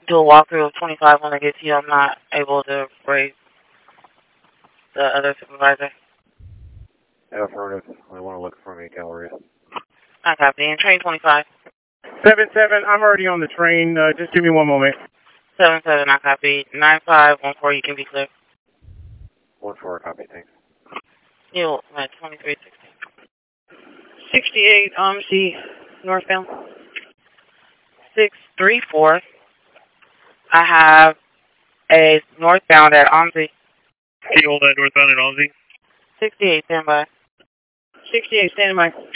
do a walkthrough of 25 when I get to you. I'm not able to raise the other supervisor. Affirmative. I want to look for me, Galleria. I copy. And train 25. 7-7, I'm already on the train. Just give me one moment. 7-7, I copy. 9514, you can be clear. 1-4, copy, thanks. You at 2316. 68, OMSI, northbound. 634. I have a northbound at OMSI. Can you hold that northbound at OMSI? 68, stand by. 68, standing by.